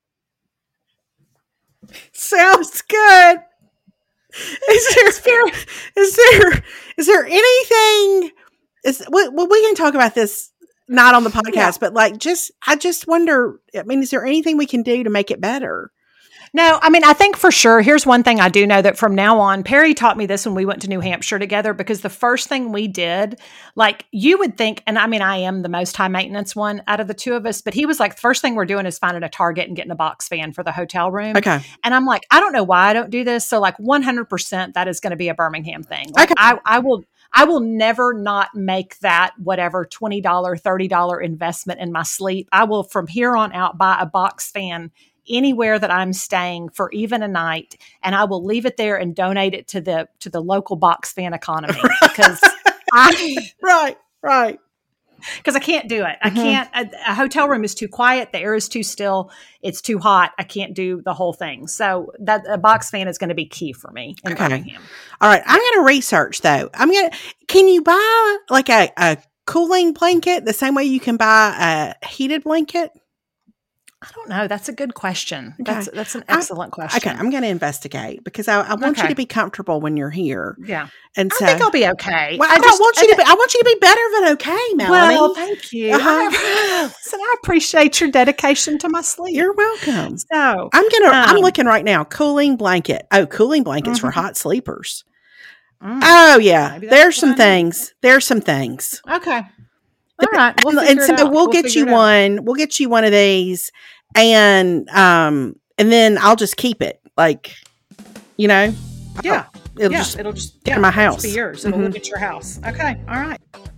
A: Sounds good. Is there, is there, is there anything, is, well, we can talk about this not on the podcast, yeah. but like, just, I just wonder, I mean, is there anything we can do to make it better?
B: No, I mean, I think for sure, here's one thing I do know that from now on, Perry taught me this when we went to New Hampshire together, because the first thing we did, like you would think, and I mean, I am the most high maintenance one out of the two of us, but he was like, the first thing we're doing is finding a Target and getting a box fan for the hotel room.
A: Okay.
B: And I'm like, I don't know why I don't do this. So like one hundred percent that is going to be a Birmingham thing. Like
A: okay.
B: I, I will, I will never not make that whatever twenty dollars, thirty dollars investment in my sleep. I will from here on out buy a box fan anywhere that I'm staying for even a night, and I will leave it there and donate it to the to the local box fan economy, because I
A: right right
B: because I can't do it. I mm-hmm. can't. A, a hotel room is too quiet. The air is too still. It's too hot. I can't do the whole thing. So that a box fan is going to be key for me in
A: okay.
B: Birmingham.
A: All right, I'm going to research though. I'm going to. Can you buy like a, a cooling blanket the same way you can buy a heated blanket?
B: I don't know. That's a good question.
A: Okay.
B: That's that's an excellent
A: I,
B: question.
A: Okay, I'm going to investigate, because I, I want
B: okay.
A: you to be comfortable when you're here.
B: Yeah,
A: and so
B: I think I'll be okay.
A: Well,
B: I,
A: I
B: just,
A: don't want you to be. I want you to be better than okay, Melanie.
B: Well, thank you.
A: Uh-huh.
B: I, listen, I appreciate your dedication to my sleep.
A: You're welcome.
B: So
A: I'm gonna. Um, I'm looking right now. Cooling blanket. Oh, cooling blankets
B: mm-hmm.
A: for hot sleepers.
B: Mm.
A: Oh yeah, there's some things. There's some things.
B: Okay. All right. We'll
A: and
B: figure
A: so
B: it out.
A: we'll,
B: we'll
A: get you one. We'll get you one of these, and um, and then I'll just keep it. Like, you know.
B: Yeah.
A: It'll
B: yeah.
A: just
B: it'll just yeah,
A: in my house.
B: It'll be yours. It'll
A: mm-hmm.
B: live at your house. Okay. All right.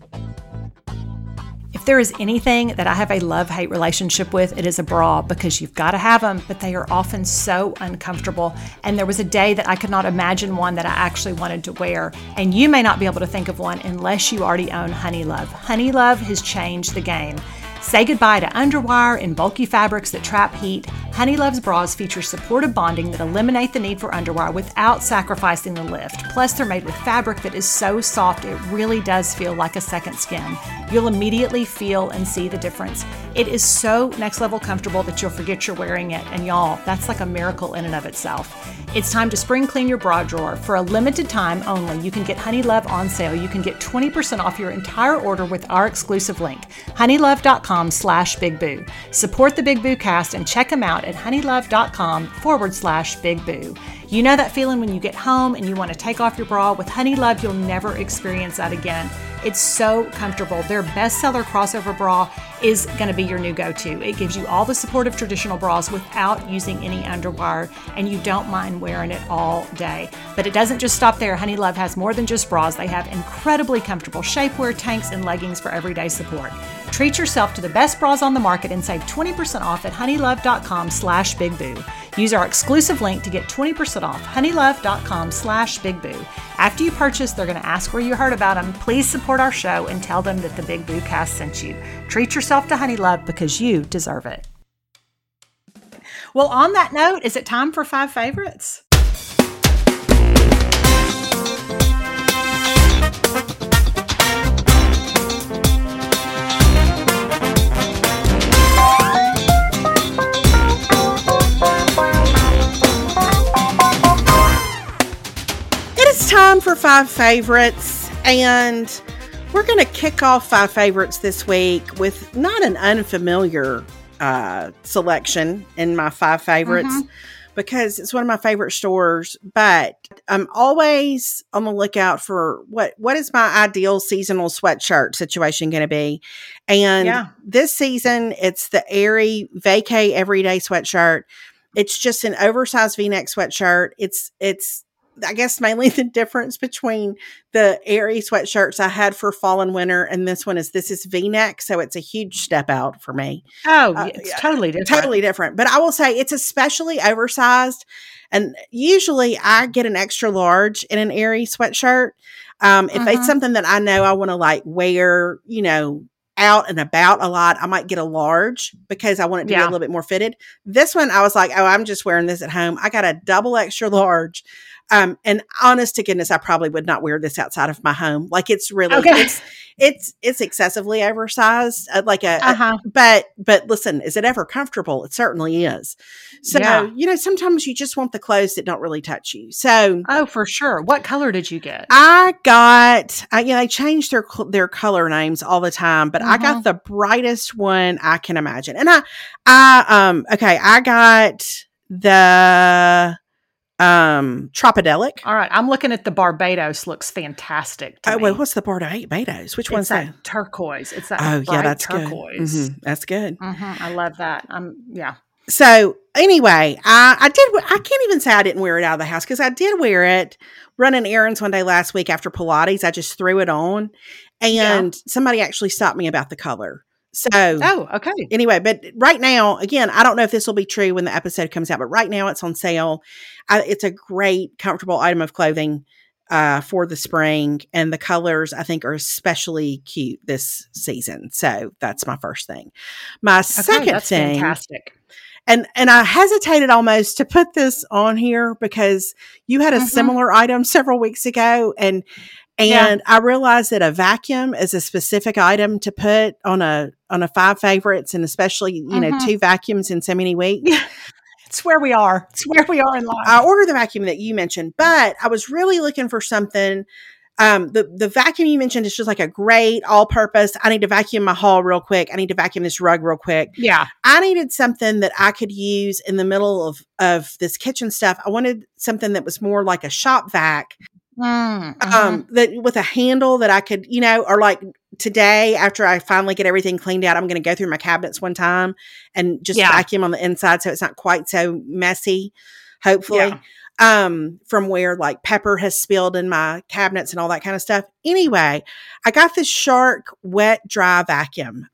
B: If there is anything that I have a love-hate relationship with, it is a bra, because you've got to have them, but they are often so uncomfortable. And there was a day that I could not imagine one that I actually wanted to wear. And you may not be able to think of one unless you already own Honeylove. Honeylove has changed the game. Say goodbye to underwire and bulky fabrics that trap heat. Honeylove's bras feature supportive bonding that eliminate the need for underwire without sacrificing the lift. Plus, they're made with fabric that is so soft it really does feel like a second skin. You'll immediately feel and see the difference. It is so next level comfortable that you'll forget you're wearing it. And y'all, that's like a miracle in and of itself. It's time to spring clean your bra drawer. For a limited time only, you can get Honeylove on sale. You can get twenty percent off your entire order with our exclusive link, honeylove.com slash Big Boo. Support the Big Boo cast and check them out at honeylove.com forward slash Big Boo. You know that feeling when you get home and you want to take off your bra? With Honeylove, you'll never experience that again. It's so comfortable. Their bestseller crossover bra is going to be your new go-to. It gives you all the support of traditional bras without using any underwire, and you don't mind wearing it all day. But it doesn't just stop there. Honeylove has more than just bras. They have incredibly comfortable shapewear, tanks, and leggings for everyday support. Treat yourself to the best bras on the market and save twenty percent off at honeylove.com slash Big Boo. Use our exclusive link to get twenty percent off, honeylove.com slash Big Boo. After you purchase, they're going to ask where you heard about them. Please support our show and tell them that the Big Boo cast sent you. Treat yourself to Honeylove, because you deserve it. Well, on that note, is it time for five favorites?
A: Time for five favorites, and we're going to kick off five favorites this week with not an unfamiliar uh, selection in my five favorites, mm-hmm. because it's one of my favorite stores, but I'm always on the lookout for what, what is my ideal seasonal sweatshirt situation going to be. And yeah. this season, it's the Aerie Vacay Everyday Sweatshirt. It's just an oversized V-neck sweatshirt. It's, it's, I guess mainly the difference between the Aerie sweatshirts I had for fall and winter and this one is this is V-neck, so it's a huge step out for me.
B: Oh,
A: Uh,
B: it's
A: yeah,
B: totally different.
A: Totally different. But I will say it's especially oversized, and usually I get an extra large in an Aerie sweatshirt. Um, if
B: Mhm.
A: it's something that I know I want to like wear, you know, out and about a lot, I might get a large because I want it to be a
B: Yeah.
A: little bit more fitted. This one, I was like, oh, I'm just wearing this at home. I got a double extra large. Um, and honest to goodness, I probably would not wear this outside of my home. Like it's really,
B: Okay.
A: it's, it's, it's excessively oversized. Uh, like a,
B: Uh-huh.
A: a, but, but listen, is it ever comfortable? It certainly is. So,
B: Yeah.
A: you know, sometimes you just want the clothes that don't really touch you. So,
B: Oh, for sure. What color did you get?
A: I got, I, you know, they change their cl- their color names all the time, but I got
B: Mhm.
A: the brightest one I can imagine. And I, I, um, okay, I got the, um, Tropidelic.
B: All right. I'm looking at the Barbados. Looks fantastic to
A: Oh,
B: me.
A: wait, what's the Barbados? Which
B: It's
A: one's
B: that
A: that?
B: turquoise. It's that
A: Oh,
B: bright
A: yeah, that's
B: turquoise.
A: good. Mhm, that's good.
B: Mhm. I love that. Um, yeah.
A: So anyway, I, I did, I can't even say I didn't wear it out of the house because I did wear it running errands one day last week after Pilates. I just threw it on and
B: Yeah.
A: somebody actually stopped me about the color. So
B: Oh, okay.
A: anyway, but right now, again, I don't know if this will be true when the episode comes out, but right now it's on sale. I, it's a great, comfortable item of clothing uh, for the spring, and the colors I think are especially cute this season. So that's my first thing. My
B: Okay,
A: second
B: that's
A: thing,
B: fantastic.
A: and and I hesitated almost to put this on here because you had a
B: Mhm.
A: similar item several weeks ago, and
B: Yeah.
A: and I realized that a vacuum is a specific item to put on a on a five favorites, and especially you know
B: Mhm.
A: two vacuums in so many weeks.
B: Yeah. It's where we are. It's where we are in life.
A: I ordered the vacuum that you mentioned, but I was really looking for something. Um, the the vacuum you mentioned is just like a great all purpose. I need to vacuum my hall real quick. I need to vacuum this rug real quick.
B: Yeah.
A: I needed something that I could use in the middle of of this kitchen stuff. I wanted something that was more like a shop vac.
B: Mm, mhm.
A: Um, that with a handle that I could, you know, or like today after I finally get everything cleaned out, I'm going to go through my cabinets one time and just
B: Yeah.
A: vacuum on the inside so it's not quite so messy, hopefully.
B: Yeah.
A: Um, from where like pepper has spilled in my cabinets and all that kind of stuff. Anyway, I got this Shark wet dry vacuum.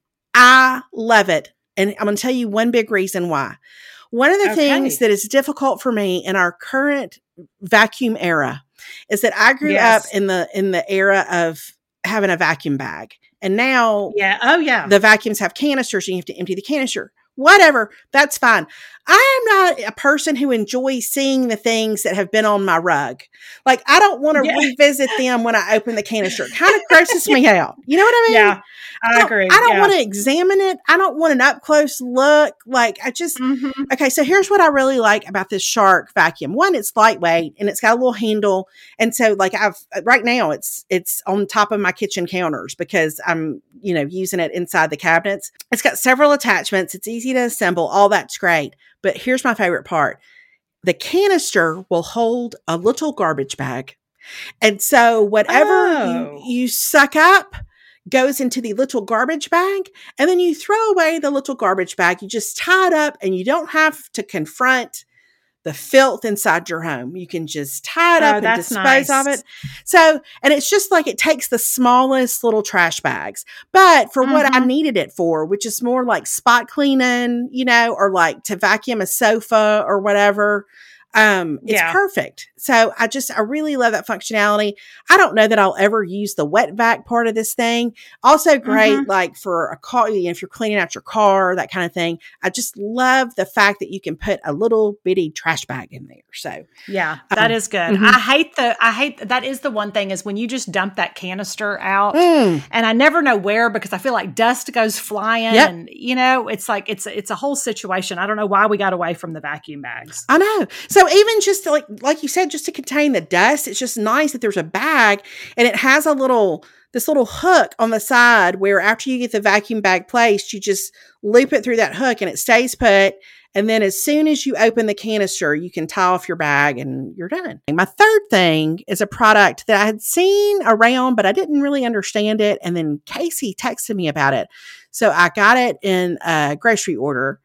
A: I love it. And I'm going to tell you one big reason why. One of the
B: Okay.
A: things that is difficult for me in our current vacuum era is that I grew
B: Yes.
A: up in the in the era of having a vacuum bag. And now
B: Yeah. Oh, yeah.
A: the vacuums have canisters and you have to empty the canister. Whatever, that's fine. I am not a person who enjoys seeing the things that have been on my rug. Like, I don't want to
B: Yeah.
A: revisit them when I open the canister. It kind of grosses me out. You know what I mean?
B: Yeah.
A: I
B: I
A: don't,
B: agree.
A: I don't
B: Yeah.
A: want to examine it. I don't want an up close look. Like, I just,
B: Mhm.
A: okay, so here's what I really like about this Shark vacuum. One, it's lightweight and it's got a little handle. And so like I've right now it's it's on top of my kitchen counters because I'm, you know, using it inside the cabinets. It's got several attachments. It's easy to assemble. All that's great. But here's my favorite part. The canister will hold a little garbage bag. And so whatever
B: Oh.
A: you, you suck up goes into the little garbage bag, and then you throw away the little garbage bag. You just tie it up and you don't have to confront the filth inside your home. You can just tie it
B: Oh,
A: up and
B: that's
A: dispose of
B: nice.
A: it. So, and it's just like it takes the smallest little trash bags, but for what I
B: Mhm.
A: needed it for, which is more like spot cleaning, you know, or like to vacuum a sofa or whatever. Um, it's
B: Yeah.
A: perfect. So I just, I really love that functionality. I don't know that I'll ever use the wet vac part of this thing. Also great,
B: Mhm.
A: like for a car, you know, if you're cleaning out your car, that kind of thing. I just love the fact that you can put a little bitty trash bag in there. So
B: Yeah, that
A: Um,
B: is good.
A: mhm.
B: I hate the, I hate, that is the one thing is when you just dump that canister out
A: Mm,
B: and I never know where because I feel like dust goes flying
A: Yep.
B: and, you know, it's like, it's, it's a whole situation. I don't know why we got away from the vacuum bags.
A: I know. So even just to like, like you said, just to contain the dust, it's just nice that there's a bag and it has a little, this little hook on the side where after you get the vacuum bag placed, you just loop it through that hook and it stays put. And then as soon as you open the canister, you can tie off your bag and you're done. And my third thing is a product that I had seen around, but I didn't really understand it. And then Casey texted me about it. So I got it in a grocery order.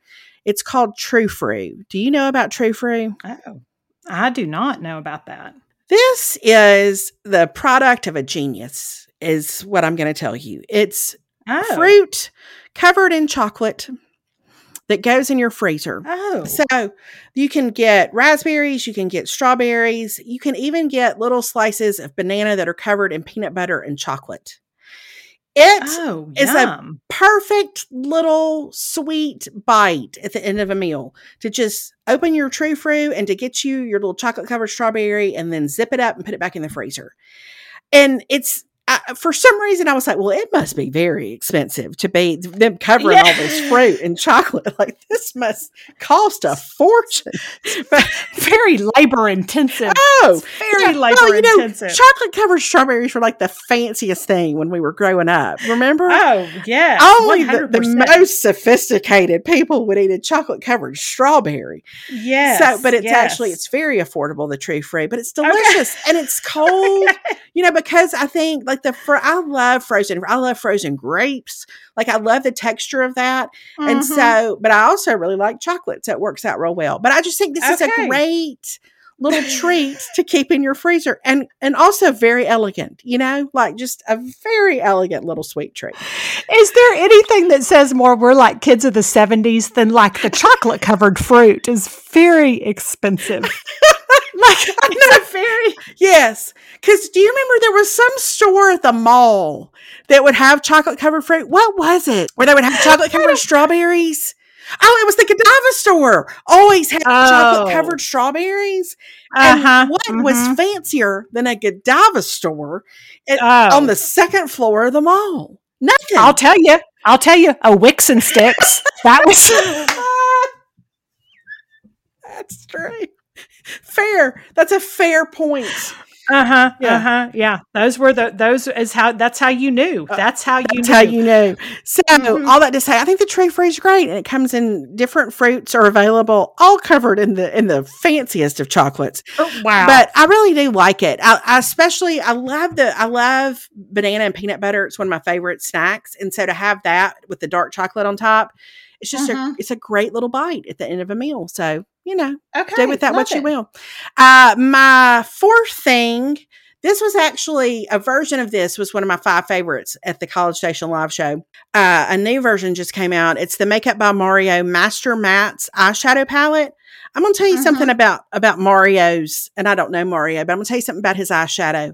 A: It's called True Fruit. Do you know about True Fruit?
B: Oh, I do not know about that.
A: This is the product of a genius, is what I'm going to tell you. It's
B: Oh.
A: fruit covered in chocolate that goes in your freezer.
B: Oh.
A: So you can get raspberries, you can get strawberries, you can even get little slices of banana that are covered in peanut butter and chocolate. It
B: oh,
A: is
B: yum.
A: a perfect little sweet bite at the end of a meal to just open your True Fruit and to get you your little chocolate covered strawberry and then zip it up and put it back in the freezer. And it's, I, for some reason, I was like, well, it must be very expensive to be them covering
B: Yeah.
A: all this fruit and chocolate. Like, this must cost a fortune. But,
B: Very labor intensive.
A: oh,
B: It's very
A: yeah,
B: labor
A: well, you know,
B: intensive.
A: chocolate covered strawberries were like the fanciest thing when we were growing up. Remember?
B: Oh, yes.
A: Only the, the
B: one hundred percent.
A: most sophisticated people would eat a chocolate covered strawberry.
B: Yes.
A: So, but it's
B: yes.
A: actually, it's very affordable, the True Fruit, but it's delicious and it's cold, you know, because I think like the, fr- I love frozen, I love frozen grapes. Like I love the texture of that.
B: Mhm.
A: And so, but I also really like chocolate. So it works out real well. But I just think this is
B: Okay.
A: a great little treat to keep in your freezer and, and also very elegant, you know, like just a very elegant little sweet treat.
B: Is there anything that says more we're like kids of the seventies than like the chocolate covered fruit is very expensive? Like, it's a very
A: Yes. Because do you remember there was some store at the mall that would have chocolate covered fruit? What was it? Where they would have chocolate covered strawberries? Oh, it was the Godiva store. Always had
B: Oh.
A: chocolate covered strawberries.
B: uh-huh.
A: And what
B: mhm.
A: was fancier than a Godiva store at-
B: Oh.
A: on the second floor of the mall? Nothing.
B: I'll tell you. I'll tell you. A Wix and Sticks. That was
A: That's true. Fair. That's a fair point.
B: uh-huh.
A: Yeah.
B: Uh-huh. Yeah. Those were the those is how that's how you knew. That's how you
A: That's
B: knew.
A: how you know. So
B: Mhm.
A: all that to say, I think the True Fruit is great, and it comes in different fruits are available, all covered in the in the fanciest of chocolates.
B: Oh, wow.
A: But I really do like it. I, I especially I love the I love banana and peanut butter. It's one of my favorite snacks, and so to have that with the dark chocolate on top, it's just a
B: Mhm.
A: it's a great little bite at the end of a meal. So you know,
B: okay.
A: do with that what
B: love
A: you
B: it.
A: will. Uh, my fourth thing, this was actually a version of this was one of my five favorites at the College Station live show. Uh, a new version just came out. It's the Makeup by Mario Master Mattes eyeshadow palette. I'm going to tell you
B: Mhm.
A: something about, about Mario's, and I don't know Mario, but I'm going to tell you something about his eyeshadow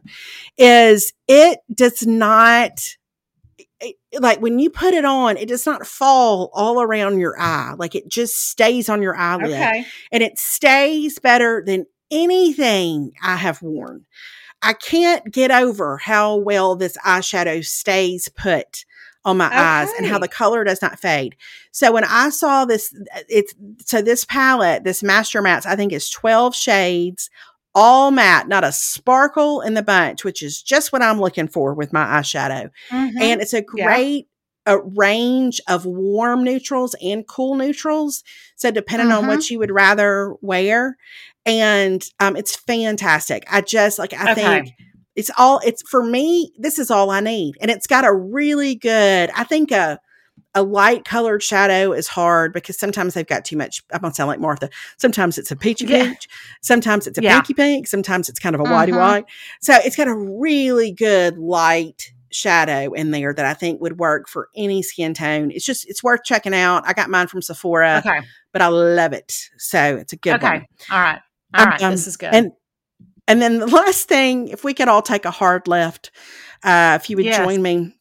A: is it does not, it- like when you put it on, it does not fall all around your eye. Like it just stays on your eyelid.
B: Okay.
A: And it stays better than anything I have worn. I can't get over how well this eyeshadow stays put on my eyes and how
B: Okay.
A: the color does not fade. So when I saw this, it's so this palette, this Master Mattes, I think it's twelve shades, all matte, not a sparkle in the bunch, which is just what I'm looking for with my eyeshadow.
B: Mhm.
A: And it's a
B: Yeah.
A: great a range of warm neutrals and cool neutrals. So depending on
B: Mhm.
A: what you would rather wear. And um, it's fantastic. I just like, I
B: Okay.
A: think it's all, it's for me, this is all I need. And it's got a really good, I think a, a light colored shadow is hard because sometimes they've got too much. I'm going to sound like Martha. Sometimes it's a peachy
B: Yeah.
A: peach. Sometimes it's a
B: Yeah.
A: pinky pink. Sometimes it's kind of a whitey
B: Mhm.
A: white. So it's got a really good light shadow in there that I think would work for any skin tone. It's just, it's worth checking out. I got mine from Sephora,
B: Okay.
A: but I love it. So it's a good
B: Okay.
A: one.
B: All right. All right.
A: Um,
B: This is good.
A: And, and then the last thing, if we could all take a hard left, uh, if you would
B: Yes.
A: join me,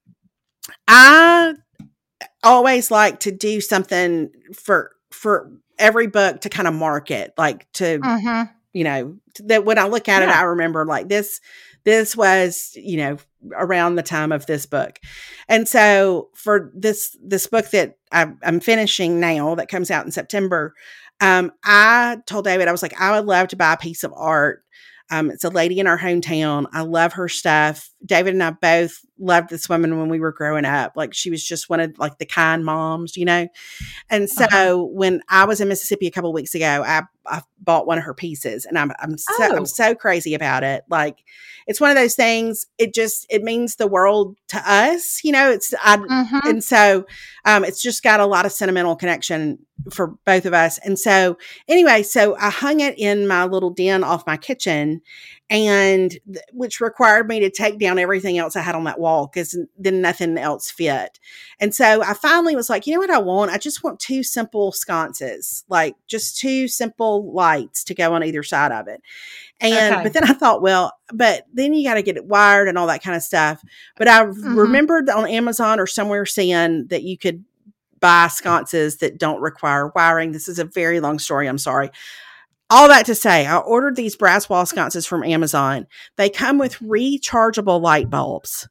A: I always like to do something for, for every book to kind of market, like to,
B: Mhm.
A: you know, that when I look at it,
B: Yeah.
A: I remember like this, this was, you know, around the time of this book. And so for this, this book that I, I'm finishing now that comes out in September, um, I told David, I was like, I would love to buy a piece of art. Um, it's a lady in our hometown. I love her stuff. David and I both loved this woman when we were growing up. Like she was just one of like the kind moms, you know? And so
B: Uh-huh.
A: when I was in Mississippi a couple of weeks ago, I, I bought one of her pieces and I'm, I'm so,
B: Oh.
A: I'm so crazy about it. Like it's one of those things. It just, it means the world to us, you know, it's, I,
B: Mhm.
A: and so, um, it's just got a lot of sentimental connection for both of us. And so anyway, so I hung it in my little den off my kitchen, and th- which required me to take down everything else I had on that wall, because then nothing else fit. And so I finally was like, you know what I want? I just want two simple sconces, like just two simple lights to go on either side of it. And,
B: Okay.
A: but then I thought, well, but then you got to get it wired and all that kind of stuff. But I
B: Mhm.
A: remembered on Amazon or somewhere seeing that you could buy sconces that don't require wiring. This is a very long story. I'm sorry. All that to say, I ordered these brass wall sconces from Amazon. They come with rechargeable light bulbs.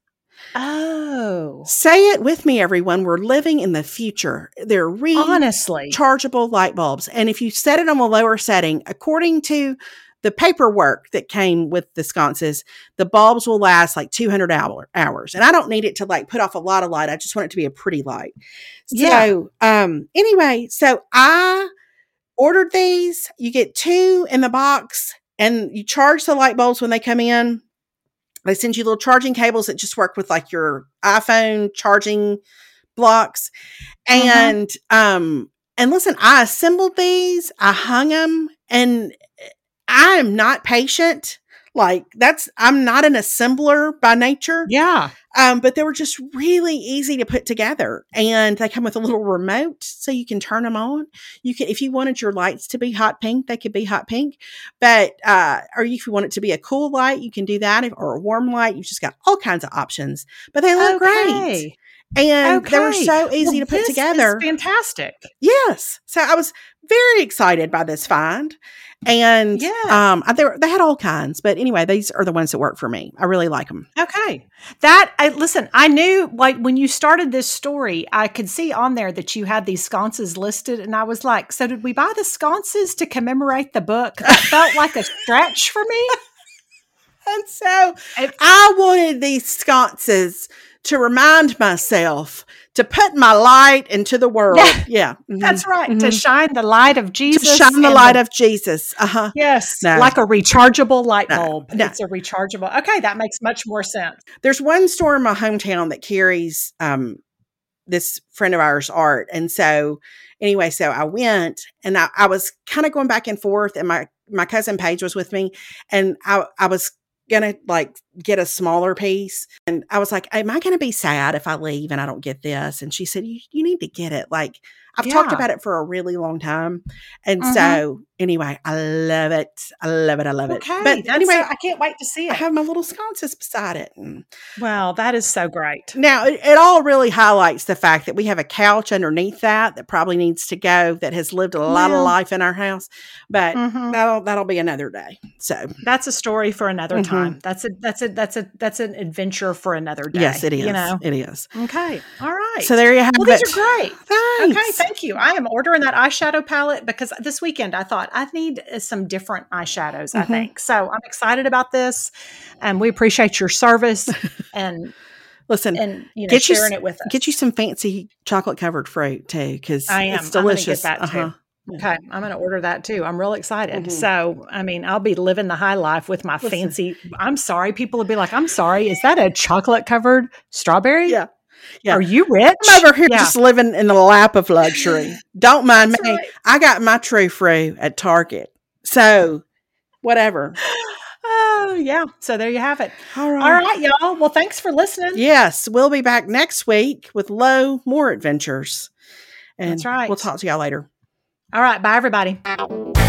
B: Oh,
A: Say it with me, everyone. We're living in the future. They're
B: honestly.
A: rechargeable light bulbs. And if you set it on a lower setting, according to the paperwork that came with the sconces, the bulbs will last like two hundred hour, hours. And I don't need it to like put off a lot of light. I just want it to be a pretty light.
B: Yeah.
A: So, um, anyway, so I ordered these. You get two in the box, and you charge the light bulbs when they come in. They send you little charging cables that just work with like your iPhone charging blocks. And, mm-hmm. um, and listen, I assembled these, I hung them, and I am not patient. Like that's, I'm not an assembler by nature.
B: Yeah.
A: Um, but they were just really easy to put together, and they come with a little remote so you can turn them on. You can, if you wanted your lights to be hot pink, they could be hot pink, but, uh, or if you want it to be a cool light, you can do that, if, or a warm light. You've just got all kinds of options, but they look
B: okay.
A: great. And
B: okay.
A: they were so easy
B: well,
A: to put
B: this
A: together.
B: Is fantastic.
A: Yes. So I was very excited by this find. And
B: yeah.
A: um, they, were, they had all kinds. But anyway, these are the ones that work for me. I really like them.
B: Okay. That, I listen, I knew like when you started this story, I could see on there that you had these sconces listed. And I was like, so did we buy the sconces to commemorate the book? That felt like a stretch for me.
A: And so it, I wanted these sconces to remind myself to put my light into the world.
B: Yeah,
A: yeah. Mm-hmm.
B: That's right.
A: Mm-hmm.
B: To shine the light of Jesus.
A: To shine the light the, of Jesus. Uh-huh.
B: Yes. No. Like a rechargeable light bulb.
A: No, no.
B: It's a rechargeable. Okay. That makes much more sense.
A: There's one store in my hometown that carries um, this friend of ours art. And so anyway, so I went, and I, I was kind of going back and forth, and my, my cousin Paige was with me, and I, I was gonna like get a smaller piece, and I was like, am I gonna be sad if I leave and I don't get this? And she said, you, you need to get it. Like I've yeah. talked about it for a really long time. And mm-hmm. so anyway, I love it. I love it. I love
B: okay.
A: it. But anyway,
B: so, I can't wait to see it.
A: I have my little sconces beside it.
B: Wow, that is so great.
A: Now it, it all really highlights the fact that we have a couch underneath that that probably needs to go, that has lived a lot yeah. of life in our house, but mm-hmm. that'll, that'll be another day. So
B: that's a story for another mm-hmm. time. That's a, that's a, that's a, that's an adventure for another day.
A: Yes, it is.
B: You know?
A: It is.
B: Okay. All right.
A: So there you have
B: well,
A: it.
B: These are great.
A: Thanks.
B: Okay. Thank you. I am ordering that eyeshadow palette because this weekend I thought I need some different eyeshadows, mm-hmm. I think. So I'm excited about this, and we appreciate your service and
A: listen,
B: and you know,
A: get
B: sharing
A: you,
B: it with us.
A: Get you some fancy chocolate covered fruit too, because it's delicious.
B: I'm gonna get that too.
A: Uh-huh.
B: Okay, I'm going to order that too. I'm real excited.
A: Mm-hmm.
B: So, I mean, I'll be living the high life with my Listen. fancy. I'm sorry, people will be like, "I'm sorry, is that a chocolate covered strawberry?"
A: Yeah. Yeah.
B: Are you rich?
A: I'm over here
B: yeah.
A: just living in the lap of luxury. Don't mind
B: That's
A: me.
B: Right.
A: I got my true fruit at Target. So, whatever.
B: Oh, yeah. So there you have it.
A: All right.
B: All right, y'all. Well, thanks for listening.
A: Yes. We'll be back next week with Lo more adventures. And
B: That's right.
A: We'll talk to y'all later.
B: All right. Bye, everybody.